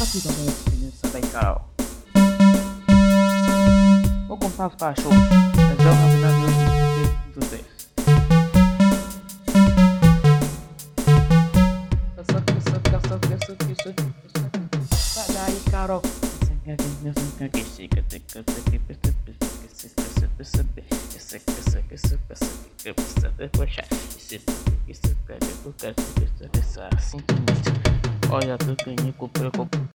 aqui, galera, beleza? Daí, Carol. Vou comprar os cachorros. Mas eu, na verdade, eu dos dois. Sai daí, Carol. Olha, tu ganhei, comprei